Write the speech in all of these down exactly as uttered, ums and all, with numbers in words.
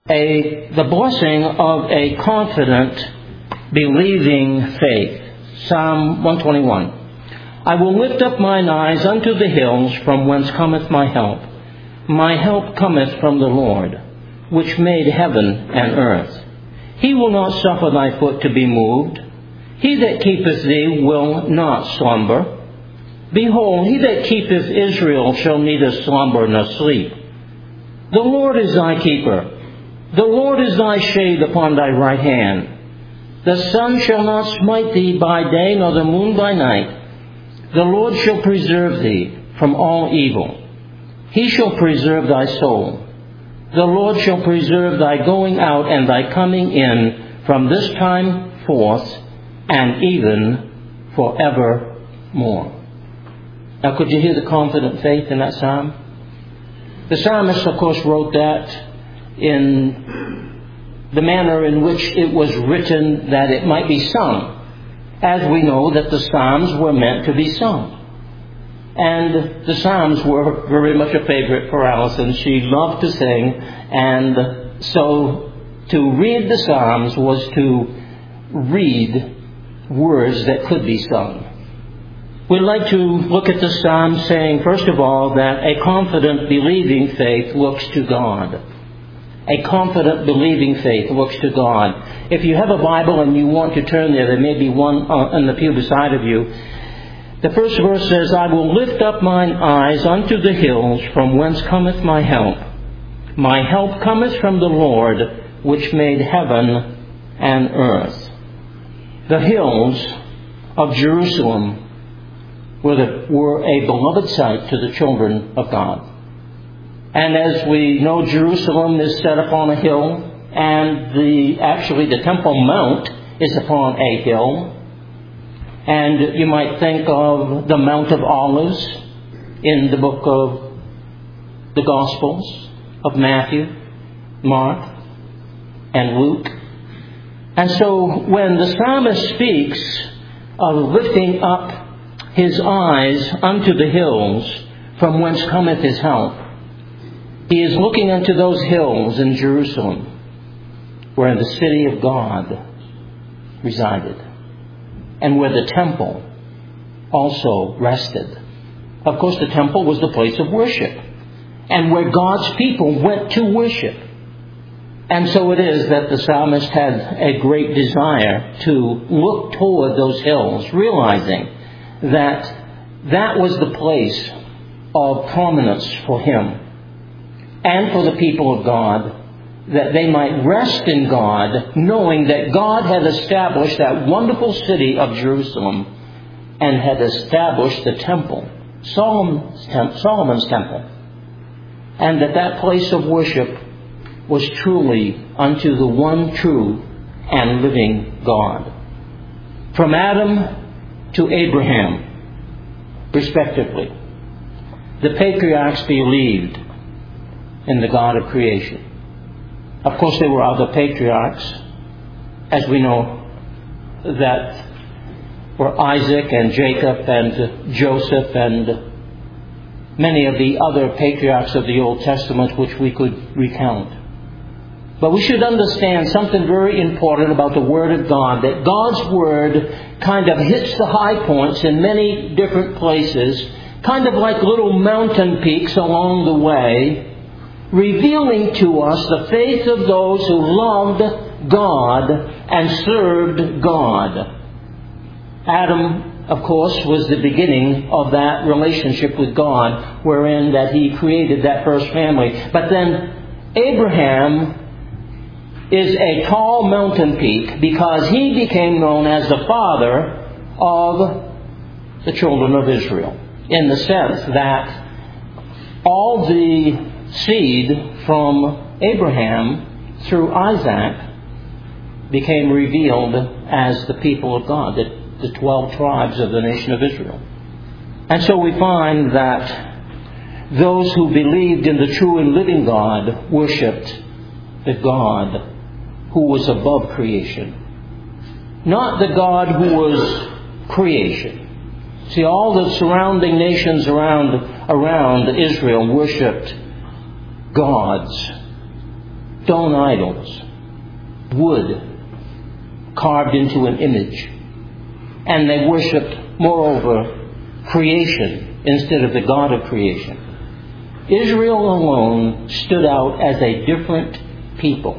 a, the blessing of a confident, believing faith. Psalm one twenty-one. I will lift up mine eyes unto the hills, from whence cometh my help. My help cometh from the Lord, which made heaven and earth. He will not suffer thy foot to be moved. He that keepeth thee will not slumber. Behold, he that keepeth Israel shall neither slumber nor sleep. The Lord is thy keeper. The Lord is thy shade upon thy right hand. The sun shall not smite thee by day, nor the moon by night. The Lord shall preserve thee from all evil. He shall preserve thy soul. The Lord shall preserve thy going out and thy coming in from this time forth and even forevermore. Now, could you hear the confident faith in that psalm? The psalmist, of course, wrote that in the manner in which it was written that it might be sung, as we know that the Psalms were meant to be sung. And the Psalms were very much a favorite for Allison. She loved to sing, and so to read the Psalms was to read words that could be sung. We'd like to look at the Psalm saying, first of all, that a confident, believing faith looks to God. A confident, believing faith looks to God. If you have a Bible and you want to turn there, there may be one on the pew beside of you. The first verse says, I will lift up mine eyes unto the hills, from whence cometh my help. My help cometh from the Lord, which made heaven and earth. The hills of Jerusalem were, the, were a beloved sight to the children of God. And as we know, Jerusalem is set upon a hill, and the actually the Temple Mount is upon a hill. And you might think of the Mount of Olives in the book of the Gospels of Matthew, Mark, and Luke. And so when the psalmist speaks of lifting up his eyes unto the hills, from whence cometh his help, he is looking unto those hills in Jerusalem, where the city of God resided, and where the temple also rested. Of course, the temple was the place of worship, and where God's people went to worship. And so it is that the psalmist had a great desire to look toward those hills, realizing that that was the place of prominence for him and for the people of God, that they might rest in God, knowing that God had established that wonderful city of Jerusalem and had established the temple, Solomon's, tem- Solomon's temple, and that that place of worship was truly unto the one true and living God. From Adam to Abraham, respectively, the patriarchs believed in the God of creation. Of course, there were other patriarchs, as we know, that were Isaac and Jacob and Joseph and many of the other patriarchs of the Old Testament which we could recount. But we should understand something very important about the Word of God, that God's Word kind of hits the high points in many different places, kind of like little mountain peaks along the way, revealing to us the faith of those who loved God and served God. Adam, of course, was the beginning of that relationship with God, wherein that he created that first family. But then Abraham is a tall mountain peak because he became known as the father of the children of Israel, in the sense that all the seed from Abraham through Isaac became revealed as the people of God, the, the twelve tribes of the nation of Israel. And so we find that those who believed in the true and living God worshipped the God who was above creation, not the God who was creation. See, all the surrounding nations around, around Israel worshipped gods, stone idols, wood carved into an image. And they worshipped, moreover, creation instead of the God of creation. Israel alone stood out as a different people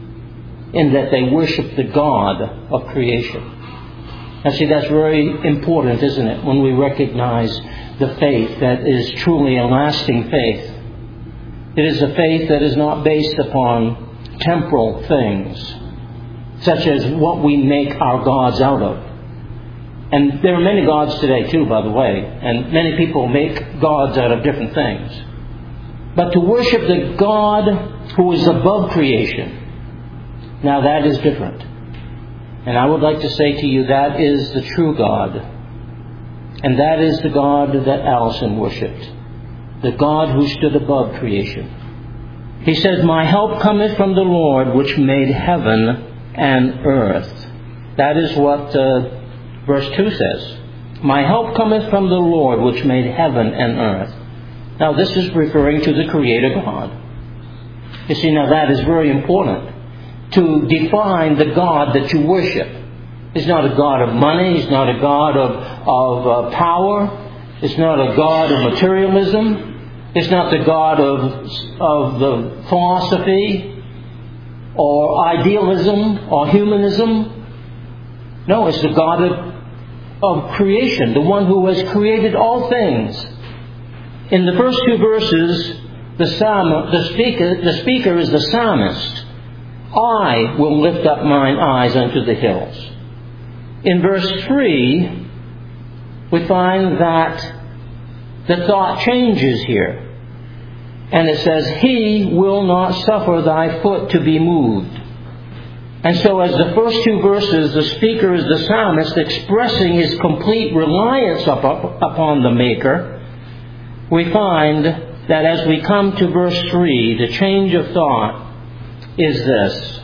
in that they worshiped the God of creation. Now see, that's very important, isn't it, when we recognize the faith that is truly a lasting faith. It is a faith that is not based upon temporal things, such as what we make our gods out of. And there are many gods today too, by the way, and many people make gods out of different things. But to worship the God who is above creation, now that is different. And I would like to say to you, that is the true God. And that is the God that Allison worshipped. The God who stood above creation. He says, "My help cometh from the Lord, which made heaven and earth." That is what uh, verse two says. "My help cometh from the Lord, which made heaven and earth." Now this is referring to the Creator God. You see, now that is very important. To define the God that you worship. He's not a God of money. He's not a God of, of uh, power. It's not a God of materialism. It's not the God of, of the philosophy or idealism or humanism. No, it's the God of, of creation, the one who has created all things. In the first two verses, the, psalm, the, speaker, the speaker is the psalmist. "I will lift up mine eyes unto the hills." In verse three, we find that the thought changes here. And it says, "He will not suffer thy foot to be moved." And so as the first two verses, the speaker is the psalmist expressing his complete reliance up, up, upon the Maker, we find that as we come to verse three, the change of thought is this: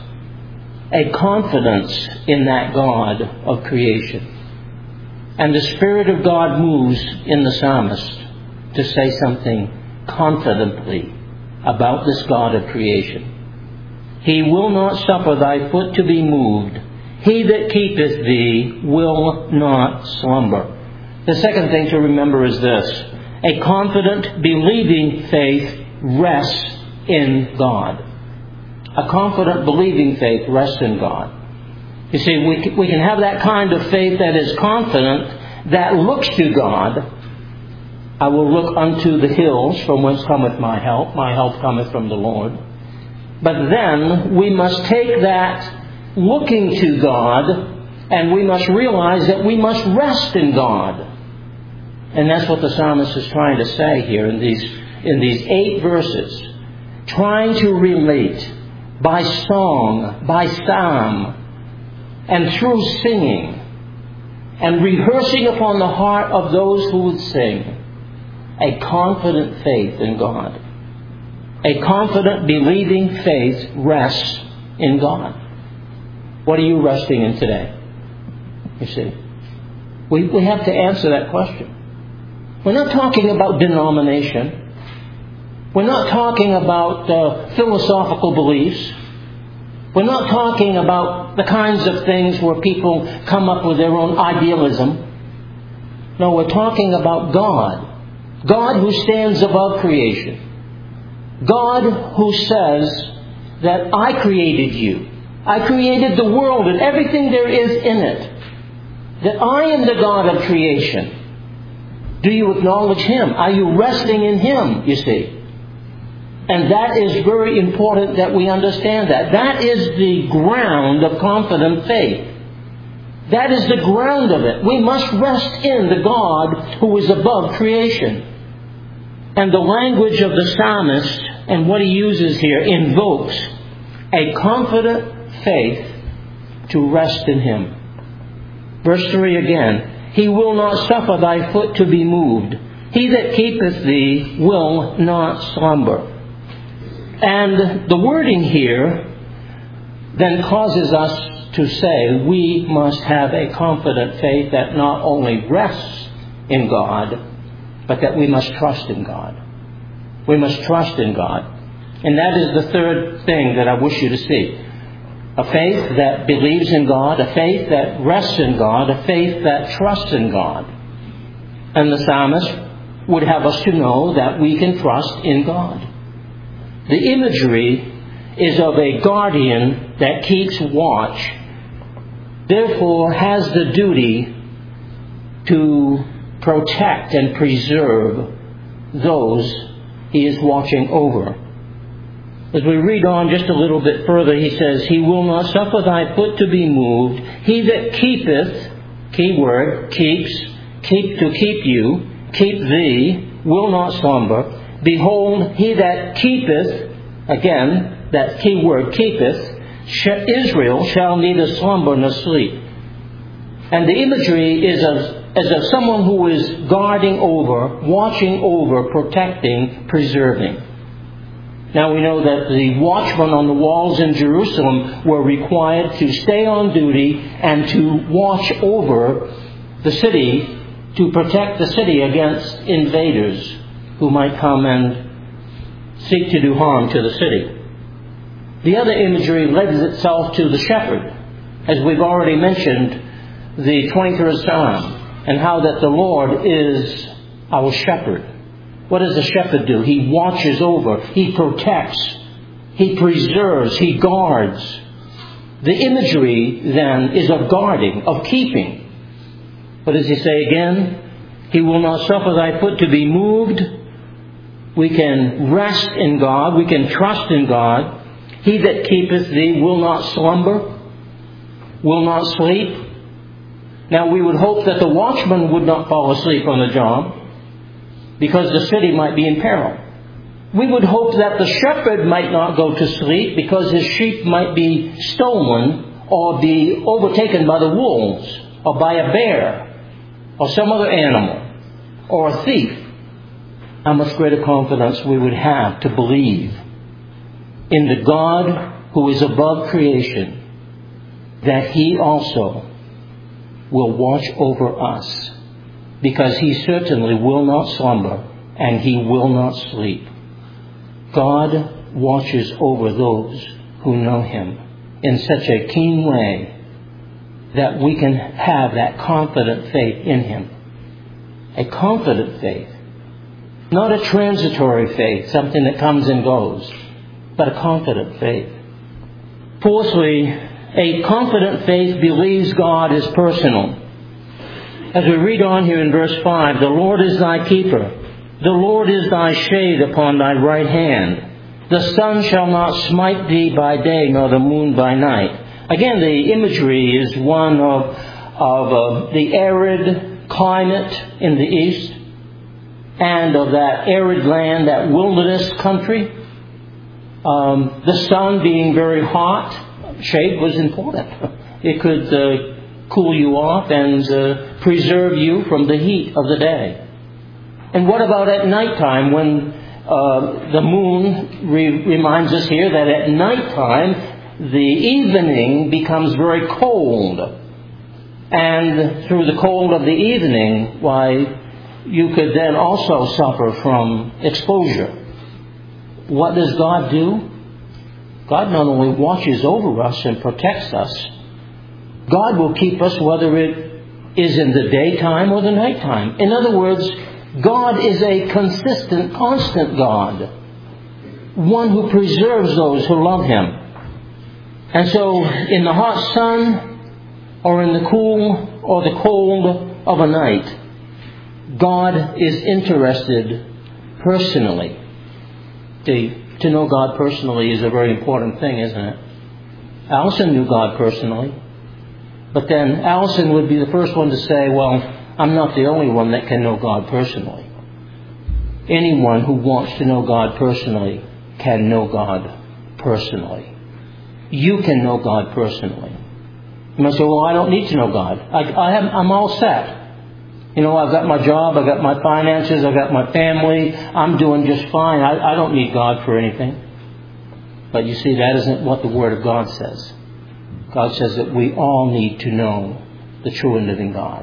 a confidence in that God of creation. And the Spirit of God moves in the psalmist to say something confidently about this God of creation. "He will not suffer thy foot to be moved. He that keepeth thee will not slumber." The second thing to remember is this: a confident, believing faith rests in God. A confident, believing faith rests in God. You see, we can, we can have that kind of faith that is confident, that looks to God. "I will look unto the hills, from whence cometh my help. My help cometh from the Lord." But then we must take that looking to God, and we must realize that we must rest in God. And that's what the psalmist is trying to say here in these, in these eight verses. Trying to relate by song, by psalm, and through singing, and rehearsing upon the heart of those who would sing, a confident faith in God. A confident, believing faith rests in God. What are you resting in today? You see, we, we have to answer that question. We're not talking about denomination. We're not talking about uh, philosophical beliefs. We're not talking about the kinds of things where people come up with their own idealism. No, we're talking about God. God who stands above creation. God who says that I created you. I created the world and everything there is in it. That I am the God of creation. Do you acknowledge Him? Are you resting in Him, you see? And that is very important that we understand that. That is the ground of confident faith. That is the ground of it. We must rest in the God who is above creation. And the language of the psalmist and what he uses here invokes a confident faith to rest in Him. Verse three again. "He will not suffer thy foot to be moved. He that keepeth thee will not slumber." And the wording here then causes us to say we must have a confident faith that not only rests in God, but that we must trust in God. We must trust in God. And that is the third thing that I wish you to see. A faith that believes in God, a faith that rests in God, a faith that trusts in God. And the psalmist would have us to know that we can trust in God. The imagery is of a guardian that keeps watch, therefore has the duty to protect and preserve those he is watching over. As we read on just a little bit further, he says, He will not suffer thy foot to be moved. He that keepeth, key word, keeps, keep to keep you, keep thee, will not slumber. Behold, he that keepeth, again, that key word, keepeth, Israel shall neither slumber nor sleep. And the imagery is of, as of someone who is guarding over, watching over, protecting, preserving. Now we know that the watchmen on the walls in Jerusalem were required to stay on duty and to watch over the city, to protect the city against invaders who might come and seek to do harm to the city. The other imagery lends itself to the shepherd, as we've already mentioned the twenty-third Psalm, and how that the Lord is our shepherd. What does the shepherd do? He watches over, he protects, he preserves, he guards. The imagery then is of guarding, of keeping. What does he say again? He will not suffer thy foot to be moved. We can rest in God, we can trust in God. He that keepeth thee will not slumber, will not sleep. Now we would hope that the watchman would not fall asleep on the job, because the city might be in peril. We would hope that the shepherd might not go to sleep because his sheep might be stolen or be overtaken by the wolves or by a bear or some other animal or a thief. How much greater confidence we would have to believe in the God who is above creation, that He also will watch over us, because He certainly will not slumber and He will not sleep. God watches over those who know Him in such a keen way that we can have that confident faith in Him. A confident faith. Not a transitory faith, something that comes and goes, but a confident faith. Fourthly, a confident faith believes God is personal. As we read on here in verse five, the Lord is thy keeper. The Lord is thy shade upon thy right hand. The sun shall not smite thee by day, nor the moon by night. Again, the imagery is one of, of uh, the arid climate in the east, and of that arid land, that wilderness country. Um, the sun being very hot, shade was important. It could uh, cool you off and uh, preserve you from the heat of the day. And what about at nighttime, when uh, the moon re- reminds us here that at nighttime the evening becomes very cold. And through the cold of the evening, why, you could then also suffer from exposure. What does God do? God not only watches over us and protects us, God will keep us whether it is in the daytime or the nighttime. In other words, God is a consistent, constant God. One who preserves those who love Him. And so, in the hot sun, or in the cool or the cold of a night, God is interested personally. The, to know God personally is a very important thing, isn't it? Allison knew God personally. But then Allison would be the first one to say, well, I'm not the only one that can know God personally. Anyone who wants to know God personally can know God personally. You can know God personally. You might say, well, I don't need to know God. I, I have, I'm all set. You know, I've got my job, I've got my finances, I've got my family. I'm doing just fine. I, I don't need God for anything. But you see, that isn't what the Word of God says. God says that we all need to know the true and living God.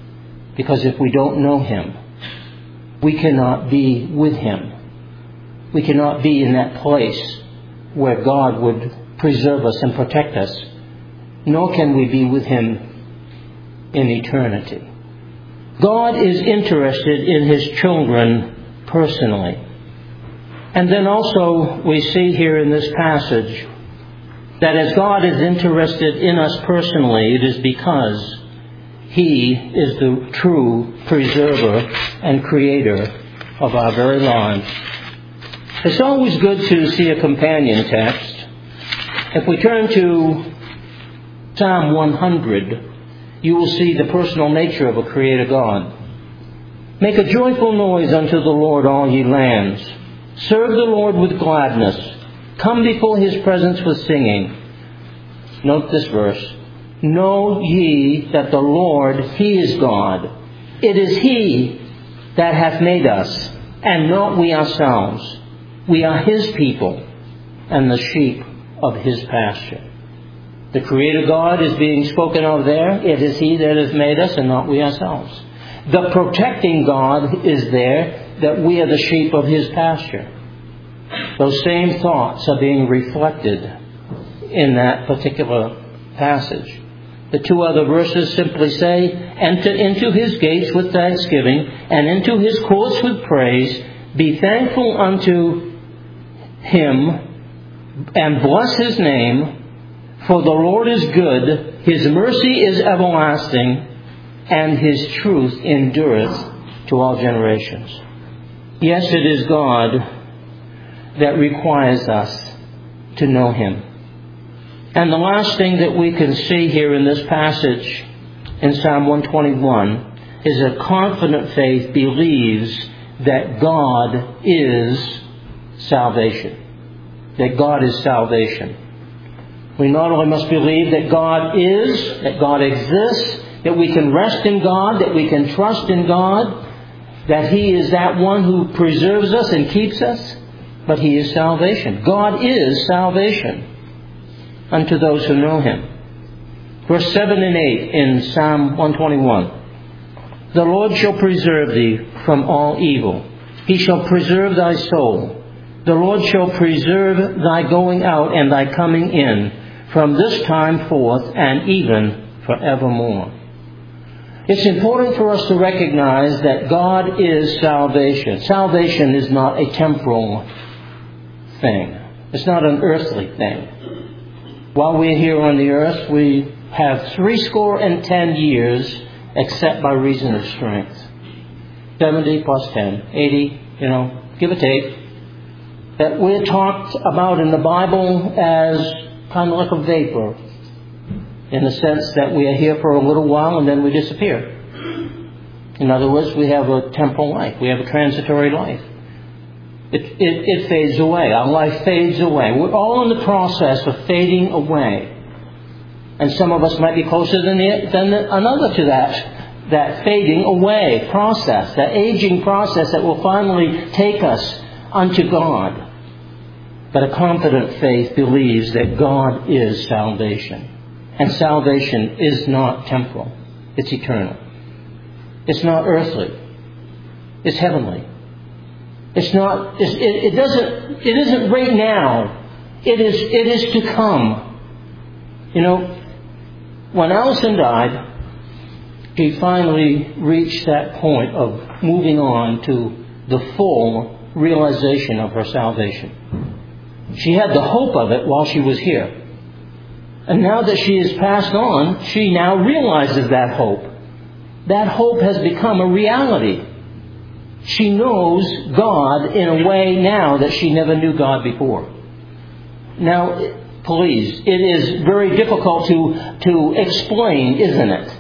Because if we don't know Him, we cannot be with Him. We cannot be in that place where God would preserve us and protect us, nor can we be with Him in eternity. God is interested in His children personally. And then also we see here in this passage that as God is interested in us personally, it is because He is the true preserver and creator of our very lives. It's always good to see a companion text. If we turn to Psalm one hundred, you will see the personal nature of a creator God. Make a joyful noise unto the Lord, all ye lands. Serve the Lord with gladness. Come before His presence with singing. Note this verse. Know ye that the Lord, He is God. It is He that hath made us, and not we ourselves. We are His people, and the sheep of His pasture. The Creator God is being spoken of there. It is He that has made us, and not we ourselves. The protecting God is there, that we are the sheep of His pasture. Those same thoughts are being reflected in that particular passage. The two other verses simply say, enter into His gates with thanksgiving, and into His courts with praise. Be thankful unto Him, and bless His name. For the Lord is good, His mercy is everlasting, and His truth endureth to all generations. Yes, it is God that requires us to know Him. And the last thing that we can see here in this passage in Psalm one twenty-one is a confident faith believes that God is salvation. That God is salvation. We not only must believe that God is, that God exists, that we can rest in God, that we can trust in God, that He is that one who preserves us and keeps us, but He is salvation. God is salvation unto those who know Him. Verse seven and eight in Psalm one twenty-one. The Lord shall preserve thee from all evil. He shall preserve thy soul. The Lord shall preserve thy going out and thy coming in, from this time forth and even forevermore. It's important for us to recognize that God is salvation. Salvation is not a temporal thing. It's not an earthly thing. While we're here on the earth, we have three score and ten years, except by reason of strength. seventy plus ten, eighty, you know, give or take. That we're talked about in the Bible as kind of like a vapor, in the sense that we are here for a little while and then we disappear. In other words, we have a temporal life. We have a transitory life. It, it, it fades away. Our life fades away. We're all in the process of fading away. And some of us might be closer than, the, than another to that, that fading away process, that aging process that will finally take us unto God. But a confident faith believes that God is salvation. And salvation is not temporal. It's eternal. It's not earthly. It's heavenly. It's not, it's, it, it doesn't, it isn't right now. It is, it is to come. You know, when Allison died, she finally reached that point of moving on to the full realization of her salvation. She had the hope of it while she was here. And now that she has passed on, she now realizes that hope. That hope has become a reality. She knows God in a way now that she never knew God before. Now, please, it is very difficult to, to explain, isn't it?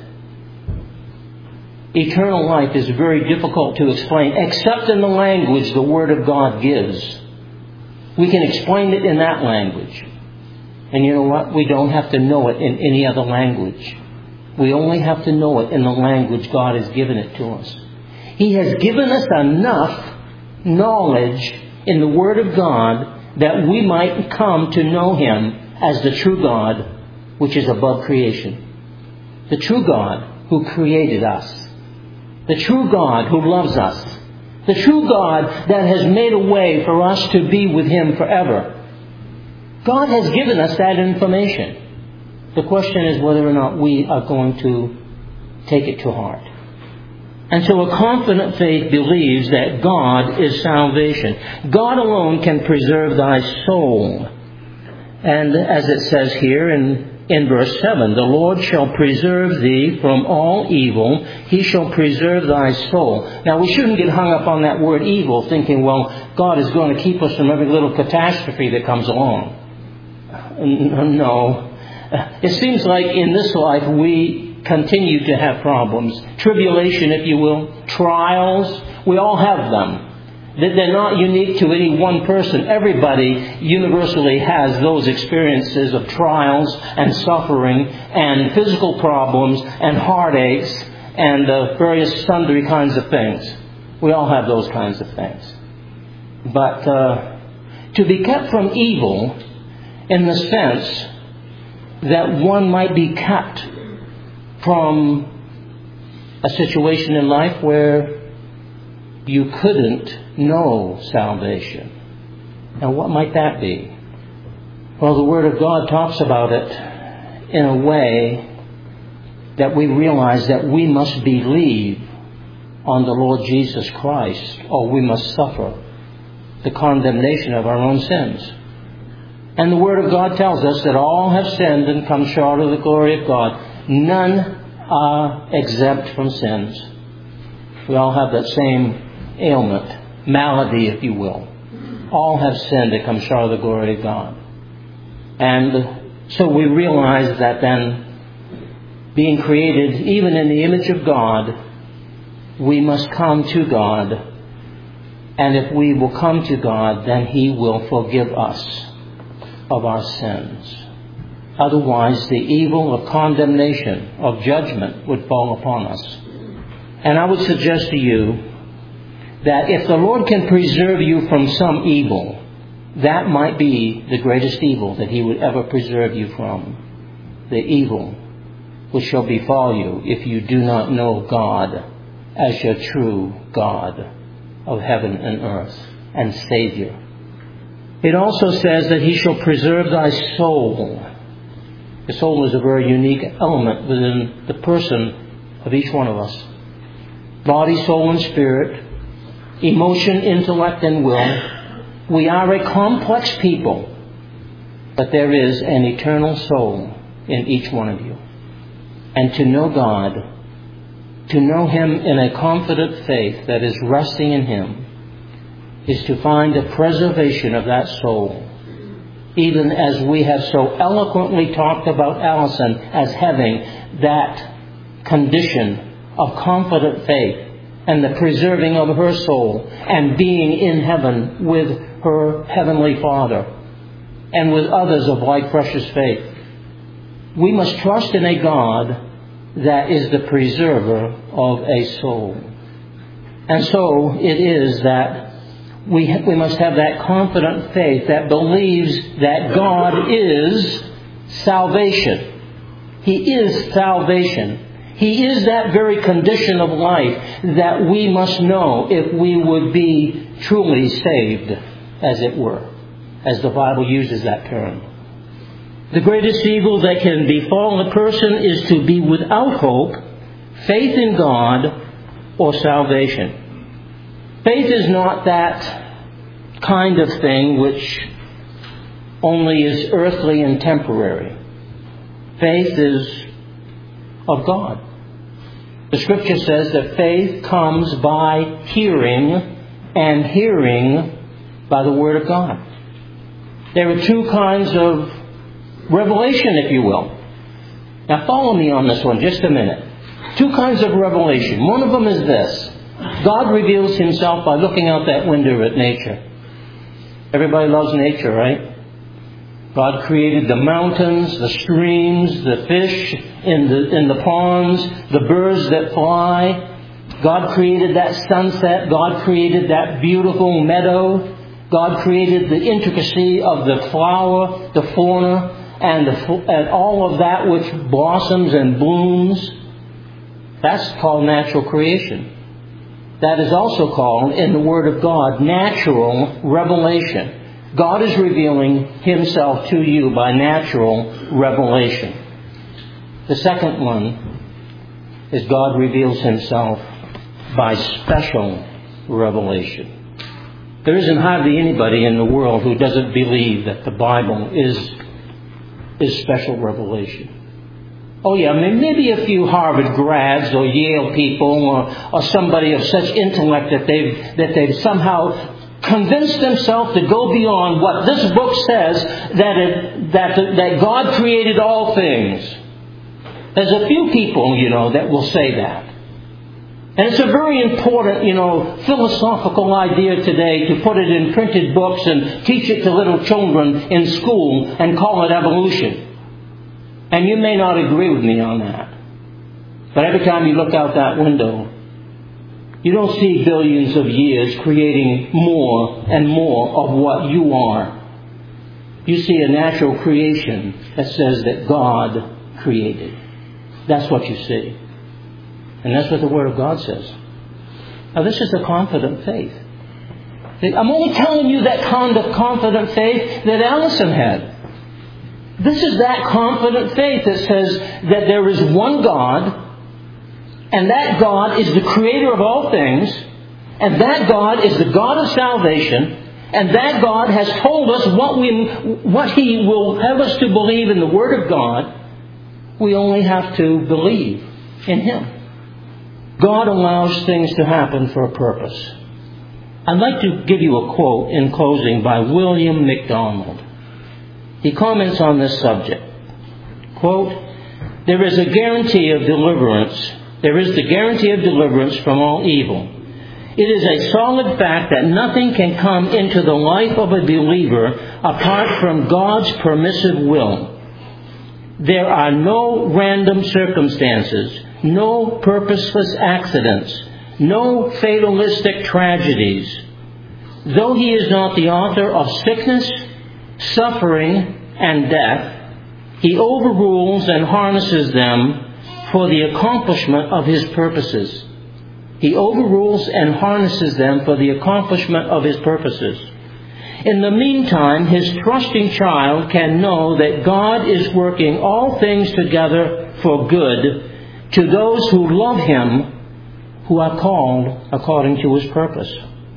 Eternal life is very difficult to explain, except in the language the Word of God gives. We can explain it in that language. And you know what? We don't have to know it in any other language. We only have to know it in the language God has given it to us. He has given us enough knowledge in the Word of God that we might come to know Him as the true God, which is above creation. The true God who created us. The true God who loves us The true God that has made a way for us to be with Him forever. God has given us that information. The question is whether or not we are going to take it to heart. And so a confident faith believes that God is salvation. God alone can preserve thy soul. And as it says here in In verse seven, the Lord shall preserve thee from all evil. He shall preserve thy soul. Now, we shouldn't get hung up on that word evil, thinking, well, God is going to keep us from every little catastrophe that comes along. No. It seems like in this life we continue to have problems. Tribulation, if you will. Trials. We all have them. They're not unique to any one person. Everybody universally has those experiences of trials and suffering and physical problems and heartaches and uh, various sundry kinds of things. We all have those kinds of things. But uh, to be kept from evil in the sense that one might be kept from a situation in life where you couldn't know salvation. And what might that be? Well, the Word of God talks about it in a way that we realize that we must believe on the Lord Jesus Christ, or we must suffer the condemnation of our own sins. And the Word of God tells us that all have sinned and come short of the glory of God. None are exempt from sins. We all have that same ailment, malady, if you will. All have sinned and come short of the glory of God. And so we realize that then, being created even in the image of God, we must come to God. And if we will come to God, then He will forgive us of our sins. Otherwise, the evil of condemnation, of judgment, would fall upon us. And I would suggest to you that if the Lord can preserve you from some evil, that might be the greatest evil that He would ever preserve you from. The evil which shall befall you if you do not know God as your true God of heaven and earth and Savior. It also says that He shall preserve thy soul. The soul is a very unique element within the person of each one of us. Body, soul, and spirit. Emotion, intellect, and will. We are a complex people, but there is an eternal soul in each one of you. And to know God, to know Him in a confident faith that is resting in Him, is to find a preservation of that soul, even as we have so eloquently talked about Allison as having that condition of confident faith and the preserving of her soul and being in heaven with her heavenly Father and with others of like precious faith. We must trust in a God that is the preserver of a soul. And so it is that we, we must have that confident faith that believes that God is salvation. He is salvation. He is that very condition of life that we must know if we would be truly saved, as it were, as the Bible uses that term. The greatest evil that can befall a person is to be without hope, faith in God, or salvation. Faith is not that kind of thing which only is earthly and temporary. Faith is of God. The Scripture says that faith comes by hearing, and hearing by the Word of God. There are two kinds of revelation, if you will. Now follow me on this one just a minute. Two kinds of revelation. One of them is this. God reveals Himself by looking out that window at nature. Everybody loves nature, right? God created the mountains, the streams, the fish in the in the ponds, the birds that fly. God created that sunset. God created that beautiful meadow. God created the intricacy of the flower, the fauna, and, the, and all of that which blossoms and blooms. That's called natural creation. That is also called, in the Word of God, natural revelation. God is revealing Himself to you by natural revelation. The second one is God reveals Himself by special revelation. There isn't hardly anybody in the world who doesn't believe that the Bible is, is special revelation. Oh yeah, I mean, maybe a few Harvard grads or Yale people or, or somebody of such intellect that they've, that they've somehow convinced themselves to go beyond what this book says, that, it, that, that God created all things. There's a few people, you know, that will say that. And it's a very important, you know, philosophical idea today to put it in printed books and teach it to little children in school and call it evolution. And you may not agree with me on that. But every time you look out that window, you don't see billions of years creating more and more of what you are. You see a natural creation that says that God created. That's what you see. And that's what the Word of God says. Now this is a confident faith. I'm only telling you that kind of confident faith that Allison had. This is that confident faith that says that there is one God, and that God is the creator of all things, and that God is the God of salvation, and that God has told us what we, what He will have us to believe in the Word of God. We only have to believe in Him. God allows things to happen for a purpose. I'd like to give you a quote in closing by William MacDonald. He comments on this subject. Quote, "There is a guarantee of deliverance. There is the guarantee of deliverance from all evil. It is a solid fact that nothing can come into the life of a believer apart from God's permissive will. There are no random circumstances, no purposeless accidents, no fatalistic tragedies. Though He is not the author of sickness, suffering, and death, He overrules and harnesses them for the accomplishment of His purposes. He overrules and harnesses them for the accomplishment of His purposes. In the meantime, His trusting child can know that God is working all things together for good to those who love Him, who are called according to His purpose."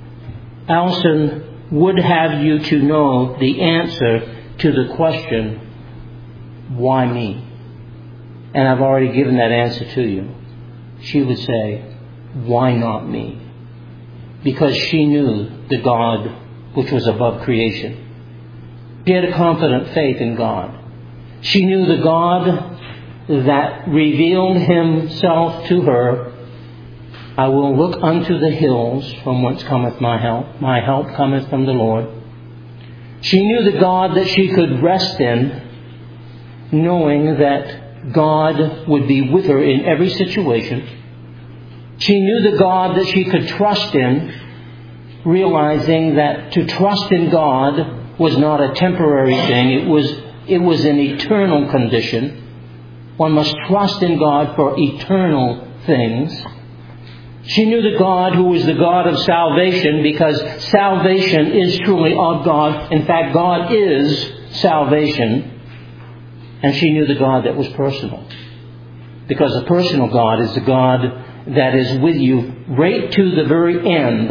Allison would have you to know the answer to the question, why me? And I've already given that answer to you. She would say, why not me? Because she knew the God which was above creation. She had a confident faith in God. She knew the God that revealed Himself to her. "I will look unto the hills from whence cometh my help. My help cometh from the Lord." She knew the God that she could rest in, knowing that God would be with her in every situation. She knew the God that she could trust in, realizing that to trust in God was not a temporary thing. It was, it was an eternal condition. One must trust in God for eternal things. She knew the God who was the God of salvation, because salvation is truly of God. In fact, God is salvation. And she knew the God that was personal. Because a personal God is the God that is with you right to the very end,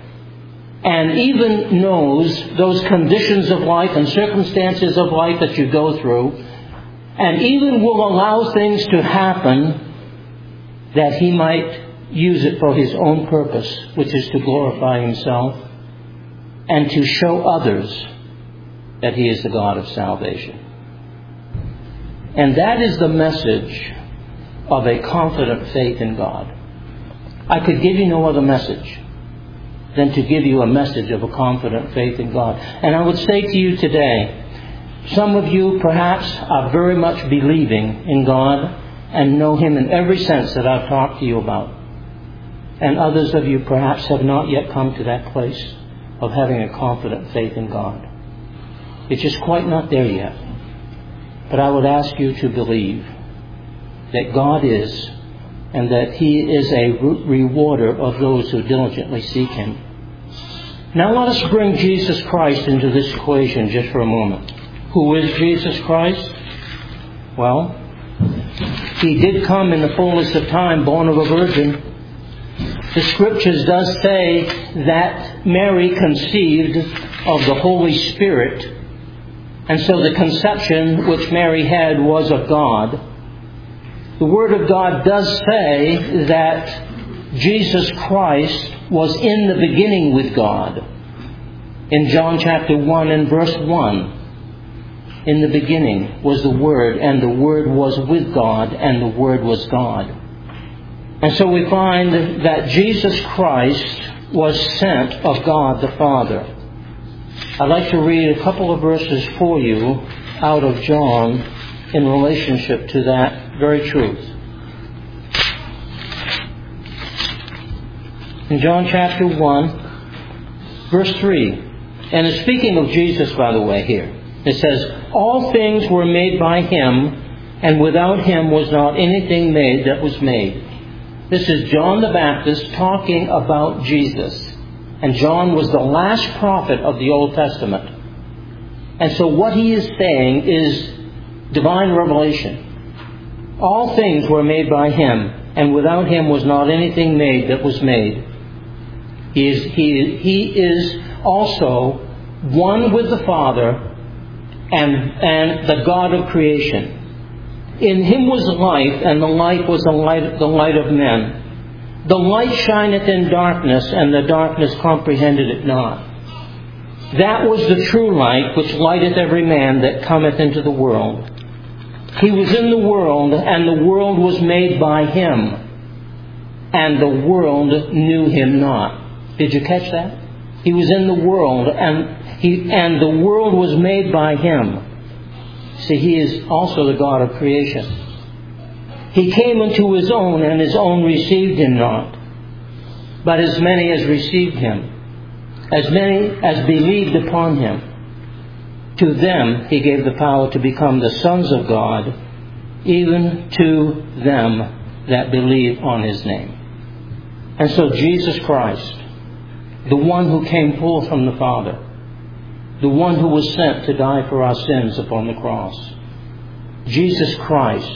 and even knows those conditions of life and circumstances of life that you go through, and even will allow things to happen that He might use it for His own purpose, which is to glorify Himself and to show others that He is the God of salvation. And that is the message of a confident faith in God. I could give you no other message than to give you a message of a confident faith in God. And I would say to you today, some of you perhaps are very much believing in God and know Him in every sense that I've talked to you about. And others of you perhaps have not yet come to that place of having a confident faith in God. It's just quite not there yet. But I would ask you to believe that God is and that He is a rewarder of those who diligently seek Him. Now let us bring Jesus Christ into this equation just for a moment. Who is Jesus Christ? Well, He did come in the fullness of time, born of a virgin. The Scriptures does say that Mary conceived of the Holy Spirit, and so the conception which Mary had was of God. The Word of God does say that Jesus Christ was in the beginning with God. In John chapter one and verse one, in the beginning was the Word, and the Word was with God, and the Word was God. And so we find that Jesus Christ was sent of God the Father. I'd like to read a couple of verses for you out of John in relationship to that very truth. In John chapter one, verse three, and it's speaking of Jesus, by the way, here. It says, all things were made by Him, and without Him was not anything made that was made. This is John the Baptist talking about Jesus. And John was the last prophet of the Old Testament. And so what he is saying is divine revelation. All things were made by Him, and without Him was not anything made that was made. He is, he, he is also one with the Father and, and the God of creation. In Him was life, and the life was the light, the light of men. The light shineth in darkness, and the darkness comprehended it not. That was the true light, which lighteth every man that cometh into the world. He was in the world, and the world was made by Him, and the world knew Him not. Did you catch that? He was in the world, and he and the world was made by Him. See, He is also the God of creation. He came unto His own, and His own received Him not. But as many as received Him, as many as believed upon Him, to them He gave the power to become the sons of God, even to them that believe on His name. And so Jesus Christ, the one who came forth from the Father, the one who was sent to die for our sins upon the cross, Jesus Christ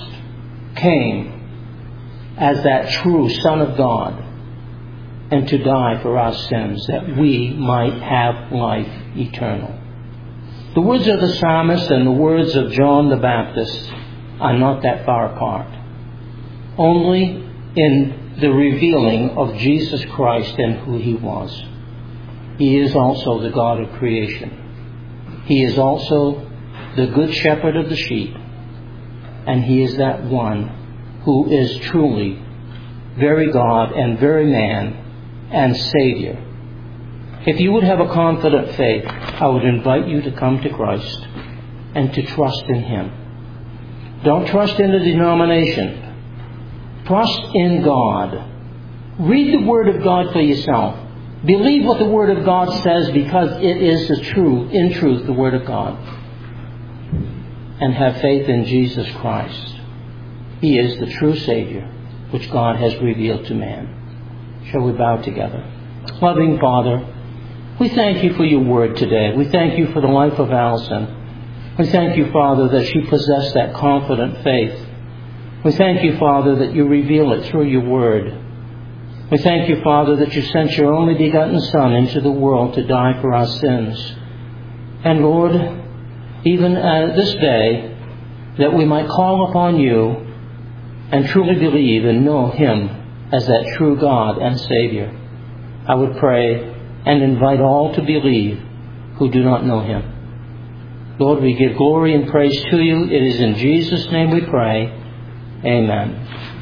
came as that true Son of God, and to die for our sins, that we might have life eternal. The words of the psalmist and the words of John the Baptist are not that far apart. Only in the revealing of Jesus Christ and who He was. He is also the God of creation. He is also the good shepherd of the sheep. And He is that one who is truly very God and very man and Savior. If you would have a confident faith, I would invite you to come to Christ and to trust in Him. Don't trust in a denomination. Trust in God. Read the Word of God for yourself. Believe what the Word of God says, because it is the true, in truth, the Word of God. And have faith in Jesus Christ. He is the true Savior, which God has revealed to man. Shall we bow together? Loving Father, we thank You for Your Word today. We thank You for the life of Allison. We thank You, Father, that she possessed that confident faith. We thank You, Father, that You reveal it through Your Word. We thank You, Father, that You sent Your only begotten Son into the world to die for our sins. And Lord, even uh, this day, that we might call upon You and truly believe and know Him as that true God and Savior. I would pray and invite all to believe who do not know Him. Lord, we give glory and praise to You. It is in Jesus' name we pray. Amen.